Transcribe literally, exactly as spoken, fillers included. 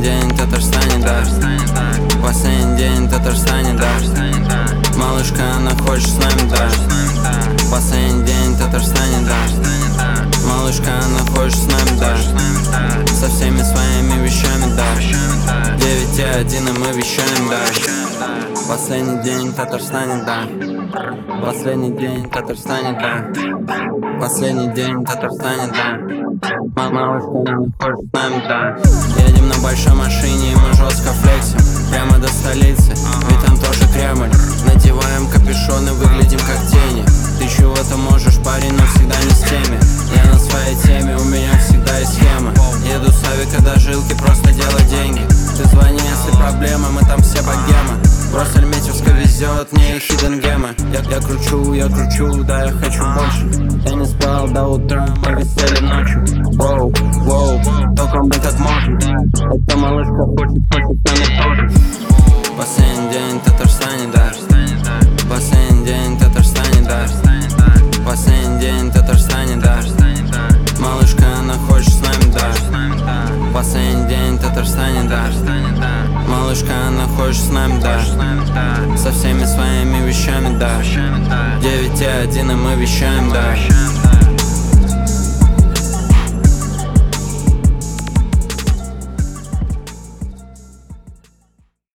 день в Татарстане, да. Последний день в Татарстане, да. Малышка, она хочет с нами, да. Последний день в Татарстане, да. Малышка, она хочет с нами, да. Со всеми своими вещами, да. девять и один, и мы вещаем, да. Последний день в Татарстане, да. Последний день в Татарстане, да. Последний день в Татарстане, да. Малышка, она хочет с нами, да. Едем на большой машине, и мы жестко флексим прямо до столицы, ведь там тоже Кремль. Надеваем капюшоны, выглядим как тени. Ты чего-то можешь, парень, но всегда не с теми. Я на своей теме, у меня всегда есть схема. Еду с авика до жилки, просто делать деньги. Ты звони, если проблема, мы там все богемы. Просто Альметьевска везет мне хиден гемы. я, я кручу, я кручу, да, я хочу больше. Я не спал до утра, мы висели ночью. Воу, воу, только мы как можем. Эта малышка хочет, хочет с нами тоже. Последний день в Татарстане, да. Последний день в Татарстане, да. Последний день в Татарстане, да. Малышка, она хочет с нами, да. Последний день в Татарстане, да. Малышка, она хочет с нами, да. Со всеми своими вещами, да. девять и один, и мы вещаем, да.